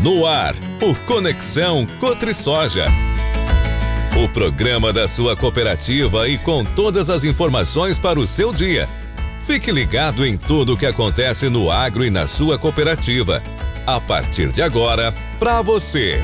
No ar, o Conexão Cotrisoja. O programa da sua cooperativa e com todas as informações para o seu dia. Fique ligado em tudo o que acontece no agro e na sua cooperativa. A partir de agora, para você.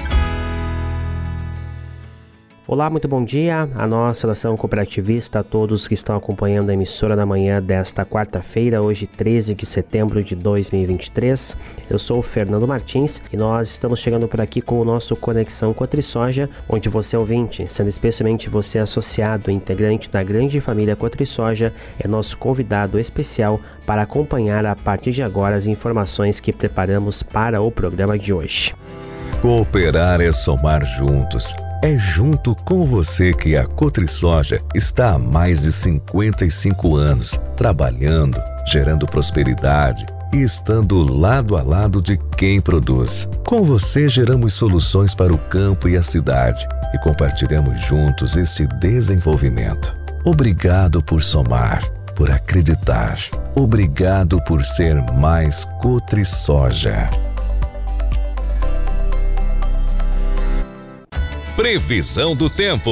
Olá, muito bom dia à nossa nação cooperativista, a todos que estão acompanhando a emissora da manhã desta quarta-feira, hoje 13 de setembro de 2023. Eu sou o Fernando Martins e nós estamos chegando por aqui com o nosso Conexão Cotrisoja, onde você ouvinte, sendo especialmente você associado, integrante da grande família Cotrisoja, é nosso convidado especial para acompanhar a partir de agora as informações que preparamos para o programa de hoje. Cooperar é somar juntos. É junto com você que a Cotrisoja está há mais de 55 anos, trabalhando, gerando prosperidade e estando lado a lado de quem produz. Com você geramos soluções para o campo e a cidade e compartilhamos juntos este desenvolvimento. Obrigado por somar, por acreditar. Obrigado por ser mais Cotrisoja. Previsão do tempo.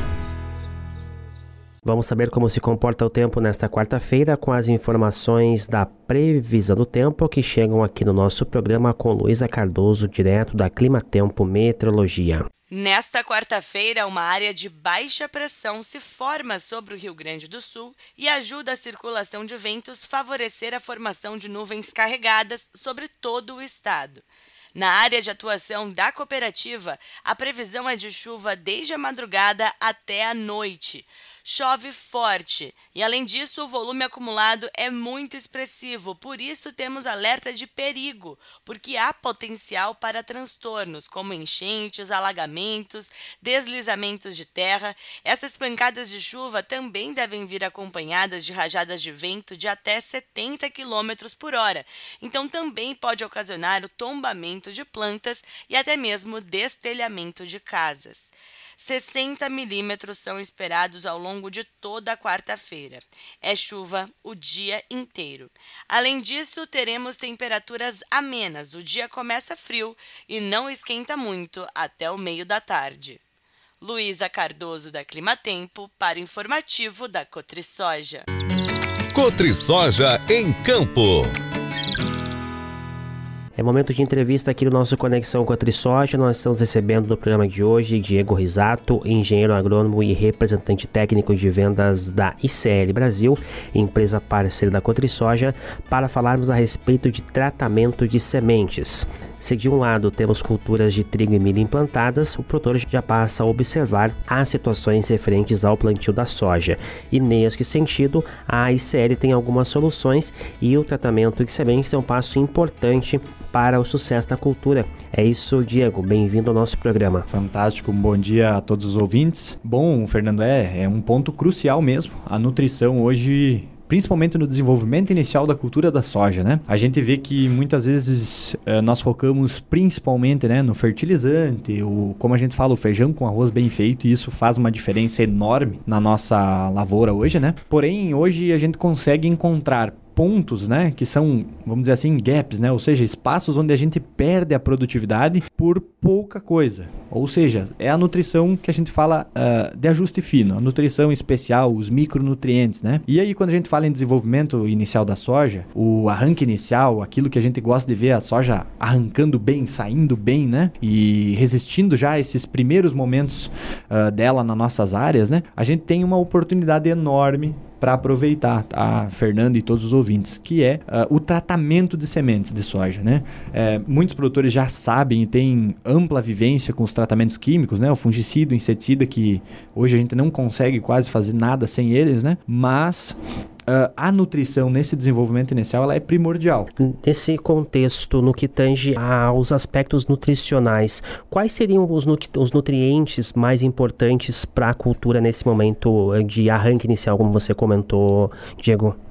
Vamos saber como se comporta o tempo nesta quarta-feira com as informações da previsão do tempo que chegam aqui no nosso programa com Luísa Cardoso, direto da Climatempo Meteorologia. Nesta quarta-feira, uma área de baixa pressão se forma sobre o Rio Grande do Sul e ajuda a circulação de ventos favorecer a formação de nuvens carregadas sobre todo o estado. Na área de atuação da cooperativa, a previsão é de chuva desde a madrugada até a noite. Chove forte e, além disso, o volume acumulado é muito expressivo, por isso temos alerta de perigo, porque há potencial para transtornos, como enchentes, alagamentos, deslizamentos de terra. Essas pancadas de chuva também devem vir acompanhadas de rajadas de vento de até 70 km por hora, então também pode ocasionar o tombamento de plantas e até mesmo destelhamento de casas. 60 milímetros são esperados ao longo de toda a quarta-feira. É chuva o dia inteiro. Além disso, teremos temperaturas amenas. O dia começa frio e não esquenta muito até o meio da tarde. Luísa Cardoso, da Climatempo, para o informativo da Cotrisoja. Cotrisoja em Campo. É momento de entrevista aqui no nosso Conexão Cotrisoja. Nós estamos recebendo no programa de hoje Diego Risato, engenheiro agrônomo e representante técnico de vendas da ICL Brasil, empresa parceira da Cotrisoja, para falarmos a respeito de tratamento de sementes. Se de um lado temos culturas de trigo e milho implantadas, o produtor já passa a observar as situações referentes ao plantio da soja. E neste sentido, a ICL tem algumas soluções e o tratamento de sementes é um passo importante para o sucesso da cultura. É isso, Diego. Bem-vindo ao nosso programa. Fantástico. Bom dia a todos os ouvintes. Bom, Fernando, é um ponto crucial mesmo. A nutrição hoje, principalmente no desenvolvimento inicial da cultura da soja, né? A gente vê que muitas vezes nós focamos principalmente, né, no fertilizante, como a gente fala, o feijão com arroz bem feito, e isso faz uma diferença enorme na nossa lavoura hoje, né? Porém, hoje a gente consegue encontrar pontos, né, que são, vamos dizer assim, gaps, né, ou seja, espaços onde a gente perde a produtividade por pouca coisa. Ou seja, é a nutrição que a gente fala de ajuste fino, a nutrição especial, os micronutrientes, né? E aí, quando a gente fala em desenvolvimento inicial da soja, o arranque inicial, aquilo que a gente gosta de ver a soja arrancando bem, saindo bem, né? E resistindo já a esses primeiros momentos dela nas nossas áreas, né? A gente tem uma oportunidade enorme para aproveitar, tá, Fernando e todos os ouvintes, que é o tratamento de sementes de soja, né? Muitos produtores já sabem e têm ampla vivência com os tratamentos químicos, né? O fungicida, o inseticida, que hoje a gente não consegue quase fazer nada sem eles, né? Mas a nutrição nesse desenvolvimento inicial ela é primordial. Nesse contexto, no que tange aos aspectos nutricionais, quais seriam os nutrientes mais importantes para a cultura nesse momento de arranque inicial, como você comentou, Diego?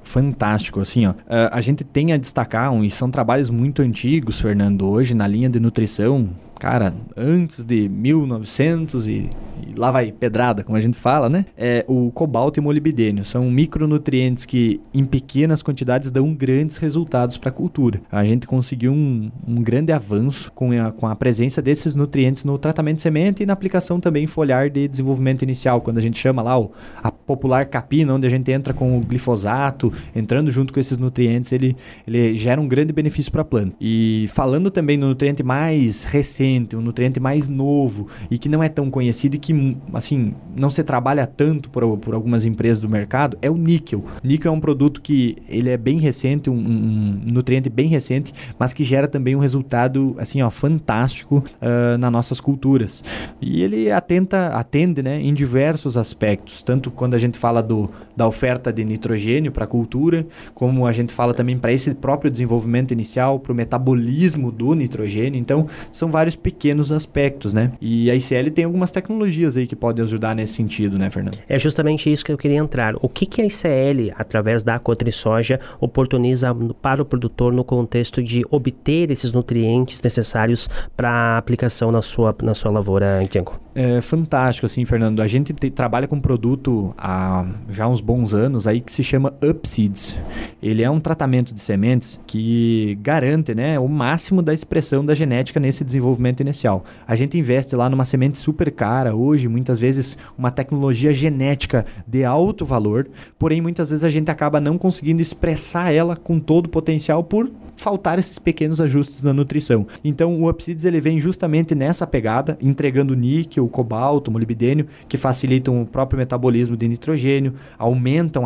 fantástico, assim, ó. A gente tem a destacar, e são trabalhos muito antigos, Fernando, hoje na linha de nutrição, cara, antes de 1900 e lá vai pedrada, como a gente fala, né? O cobalto e molibdênio são micronutrientes que em pequenas quantidades dão grandes resultados para a cultura. A gente conseguiu um grande avanço com a presença desses nutrientes no tratamento de semente e na aplicação também foliar de desenvolvimento inicial, quando a gente chama lá a popular capina, onde a gente entra com o glifosato, entrando junto com esses nutrientes, ele gera um grande benefício para a planta. E falando também no nutriente mais recente, um nutriente mais novo e que não é tão conhecido e que, assim, não se trabalha tanto por algumas empresas do mercado, é o níquel. Níquel é um produto que ele é bem recente, um nutriente bem recente, mas que gera também um resultado, assim, ó, fantástico nas nossas culturas. E ele atende, né, em diversos aspectos, tanto quando a gente fala da oferta de nitrogênio para a cultura, como a gente fala também para esse próprio desenvolvimento inicial, para o metabolismo do nitrogênio. Então, são vários pequenos aspectos, né? E a ICL tem algumas tecnologias aí que podem ajudar nesse sentido, né, Fernando? É justamente isso que eu queria entrar. O que a ICL, através da Cotrisoja, oportuniza para o produtor no contexto de obter esses nutrientes necessários para a aplicação na sua lavoura, Diego? É fantástico, assim, Fernando. A gente trabalha com um produto há já uns bons anos aí que se chama UpSeeds. Ele é um tratamento de sementes que garante, né, o máximo da expressão da genética nesse desenvolvimento inicial. A gente investe lá numa semente super cara hoje, muitas vezes uma tecnologia genética de alto valor, porém muitas vezes a gente acaba não conseguindo expressar ela com todo o potencial por faltar esses pequenos ajustes na nutrição. Então o UpSeeds ele vem justamente nessa pegada, entregando níquel, cobalto, molibdênio, que facilitam o próprio metabolismo de nitrogênio, aumentam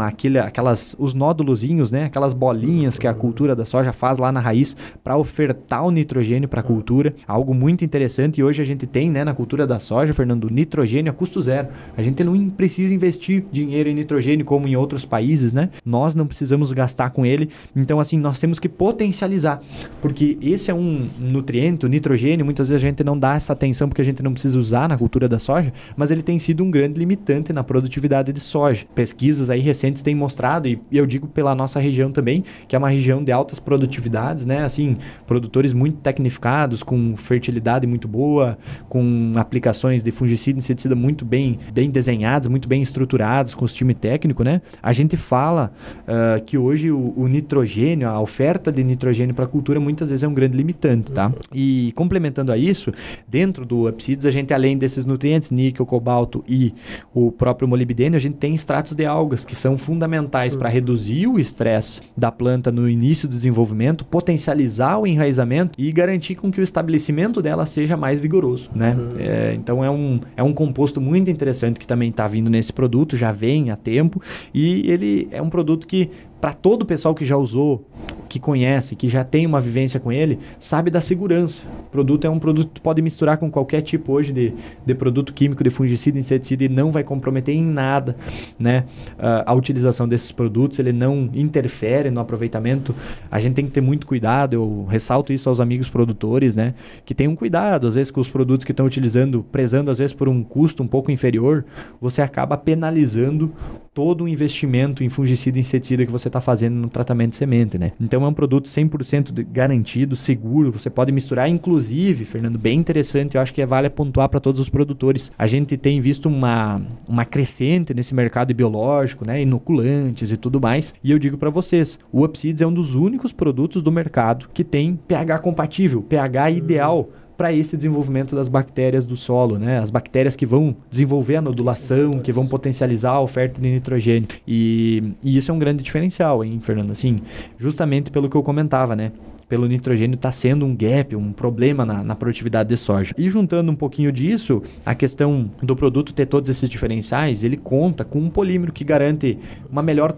os nódulozinhos, né, aquelas bolinhas que a cultura da soja faz lá na raiz para ofertar o nitrogênio para a cultura, algo muito interessante. E hoje a gente tem, né, na cultura da soja, Fernando, nitrogênio a custo zero. A gente não precisa investir dinheiro em nitrogênio como em outros países, né? Nós não precisamos gastar com ele. Então, assim, nós temos que potencializar, porque esse é um nutriente, o nitrogênio, muitas vezes a gente não dá essa atenção porque a gente não precisa usar na cultura da soja, mas ele tem sido um grande limitante na produtividade de soja. Pesquisas aí recentes têm mostrado, e eu digo pela nossa região também, que é uma região de altas produtividades, né? Assim, produtores muito tecnificados, com fertilidade muito boa, com aplicações de fungicida e inseticida muito bem desenhadas, muito bem estruturadas, com os time técnico, né? A gente fala que hoje o nitrogênio, a oferta de nitrogênio para a cultura muitas vezes é um grande limitante, tá? E complementando a isso, dentro do UpSeeds a gente, além desses nutrientes, níquel, cobalto e o próprio molibdênio, a gente tem extratos de algas que são fundamentais para reduzir o estresse da planta no início do desenvolvimento, potencializar o enraizamento e garantir com que o estabelecimento dela seja mais vigoroso, né? Então é um composto muito interessante que também está vindo nesse produto, já vem há tempo, e ele é um produto que, para todo o pessoal que já usou, que conhece, que já tem uma vivência com ele, sabe da segurança. O produto é um produto que pode misturar com qualquer tipo hoje de produto químico, de fungicida, inseticida, e não vai comprometer em nada, né, a utilização desses produtos. Ele não interfere no aproveitamento. A gente tem que ter muito cuidado. Eu ressalto isso aos amigos produtores, né, que tenham cuidado, às vezes, com os produtos que estão utilizando, prezando às vezes por um custo um pouco inferior, você acaba penalizando todo o investimento em fungicida e inseticida que você está fazendo no tratamento de semente, né? Então é um produto 100% garantido, seguro, você pode misturar, inclusive, Fernando, bem interessante, eu acho que vale pontuar para todos os produtores. A gente tem visto uma crescente nesse mercado biológico, né, inoculantes e tudo mais, e eu digo para vocês, o UpSeeds é um dos únicos produtos do mercado que tem pH compatível, pH ideal para esse desenvolvimento das bactérias do solo, né? As bactérias que vão desenvolver a nodulação, que vão potencializar a oferta de nitrogênio. E isso é um grande diferencial, hein, Fernando? Assim, justamente pelo que eu comentava, né? Pelo nitrogênio está sendo um gap, um problema na produtividade de soja. E juntando um pouquinho disso, a questão do produto ter todos esses diferenciais, ele conta com um polímero que garante uma melhor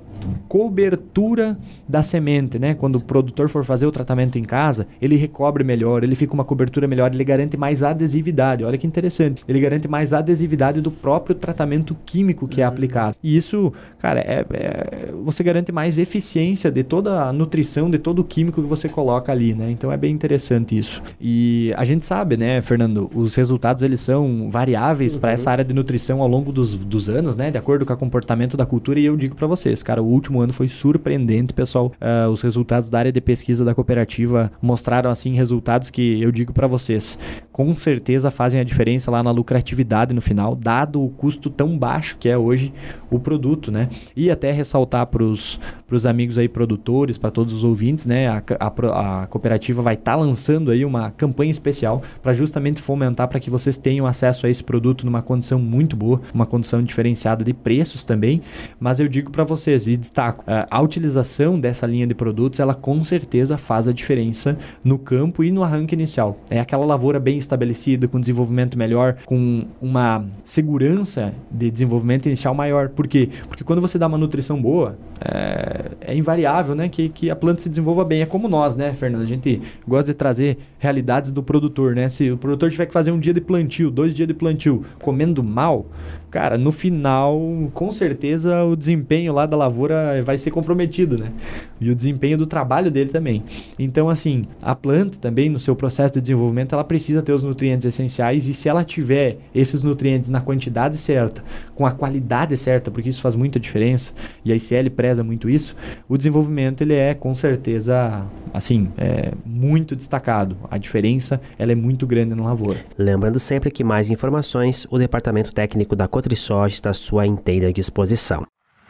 cobertura da semente, né? Quando o produtor for fazer o tratamento em casa, ele recobre melhor, ele fica uma cobertura melhor, ele garante mais adesividade. Olha que interessante. Ele garante mais adesividade do próprio tratamento químico que é aplicado. E isso, cara, você garante mais eficiência de toda a nutrição, de todo o químico que você coloca coloca ali, né? Então é bem interessante isso. E a gente sabe, né, Fernando, os resultados eles são variáveis para essa área de nutrição ao longo dos anos, né? De acordo com o comportamento da cultura. E eu digo para vocês, cara, o último ano foi surpreendente, pessoal. Os resultados da área de pesquisa da cooperativa mostraram, assim, resultados que eu digo para vocês, com certeza fazem a diferença lá na lucratividade no final, dado o custo tão baixo que é hoje o produto, né? E até ressaltar para os amigos aí produtores, para todos os ouvintes, né? A cooperativa vai estar lançando aí uma campanha especial para justamente fomentar para que vocês tenham acesso a esse produto numa condição muito boa, uma condição diferenciada de preços também. Mas eu digo para vocês e destaco, a utilização dessa linha de produtos, ela com certeza faz a diferença no campo e no arranque inicial. É aquela lavoura bem estabelecida, com desenvolvimento melhor, com uma segurança de desenvolvimento inicial maior. Por quê? Porque quando você dá uma nutrição boa, é invariável, né, que a planta se desenvolva bem. É como nós, né, Fernando? A gente gosta de trazer realidades do produtor, né? Se o produtor tiver que fazer 1 dia de plantio, 2 dias de plantio, comendo mal, cara, no final, com certeza o desempenho lá da lavoura vai ser comprometido, né? E o desempenho do trabalho dele também. Então, assim, a planta também, no seu processo de desenvolvimento, ela precisa ter os nutrientes essenciais, e se ela tiver esses nutrientes na quantidade certa, com a qualidade certa, porque isso faz muita diferença, e a ICL preza muito isso, o desenvolvimento, ele é, com certeza, assim, muito destacado. A diferença, ela é muito grande na lavoura. Lembrando sempre que mais informações, o Departamento Técnico da Cotrisoja está à sua inteira disposição.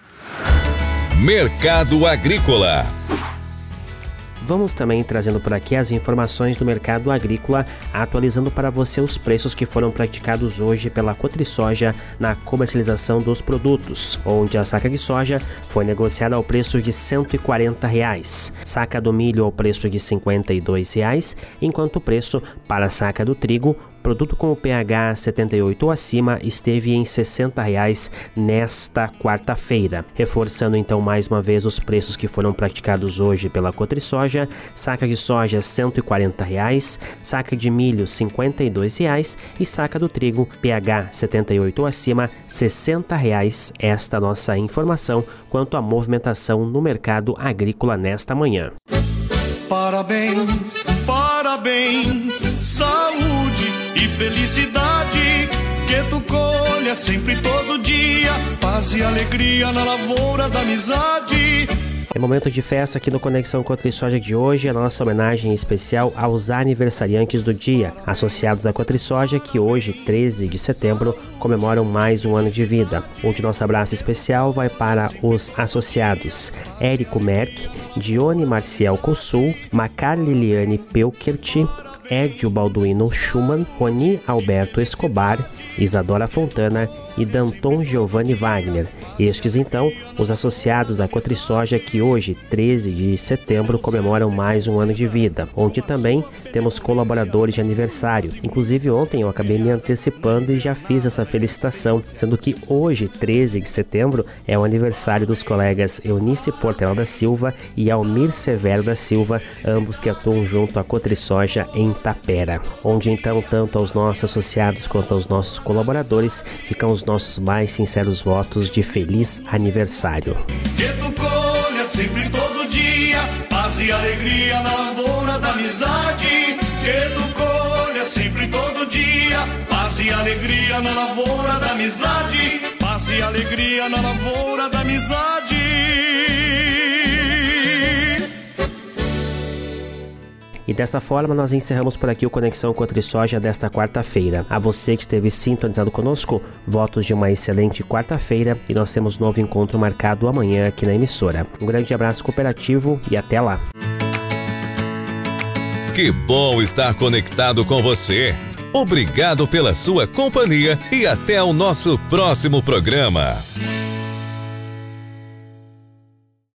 Mercado Agrícola. Vamos também trazendo por aqui as informações do mercado agrícola, atualizando para você os preços que foram praticados hoje pela Cotrisoja na comercialização dos produtos, onde a saca de soja foi negociada ao preço de R$ 140, saca do milho ao preço de R$ 52, enquanto o preço para a saca do trigo, produto com o pH 78 ou acima, esteve em R$ 60 nesta quarta-feira. Reforçando então mais uma vez os preços que foram praticados hoje pela Cotrisoja: saca de soja R$ 140, saca de milho R$ 52 e saca do trigo pH 78 ou acima R$ 60. Esta nossa informação quanto à movimentação no mercado agrícola nesta manhã. Parabéns, parabéns, saúde e felicidade, que tu colha sempre todo dia, paz e alegria na lavoura da amizade. É momento de festa aqui no Conexão Cotrisoja de hoje, a nossa homenagem especial aos aniversariantes do dia, associados à Cotrisoja, que hoje, 13 de setembro, comemoram mais um ano de vida. Onde nosso abraço especial vai para os associados Érico Merck, Dione Marcial Cossul, Macar Liliane Pelkert, Edio Balduino Schumann, Roni Alberto Escobar, Isadora Fontana e Danton Giovanni Wagner. Estes, então, os associados da Cotrisoja que hoje, 13 de setembro, comemoram mais um ano de vida, onde também temos colaboradores de aniversário. Inclusive, ontem eu acabei me antecipando e já fiz essa felicitação, sendo que hoje, 13 de setembro, é o aniversário dos colegas Eunice Portela da Silva e Almir Severo da Silva, ambos que atuam junto à Cotrisoja em Tapera, onde então, tanto aos nossos associados quanto aos nossos colaboradores, ficam os nossos mais sinceros votos de feliz aniversário. Que tu colha sempre todo dia, paz e alegria na lavoura da amizade. Que tu colha sempre todo dia, paz e alegria na lavoura da amizade. Paz e alegria na lavoura da amizade. E desta forma nós encerramos por aqui o Conexão Cotrisoja desta quarta-feira. A você que esteve sintonizado conosco, votos de uma excelente quarta-feira, e nós temos novo encontro marcado amanhã aqui na emissora. Um grande abraço cooperativo e até lá. Que bom estar conectado com você. Obrigado pela sua companhia e até o nosso próximo programa.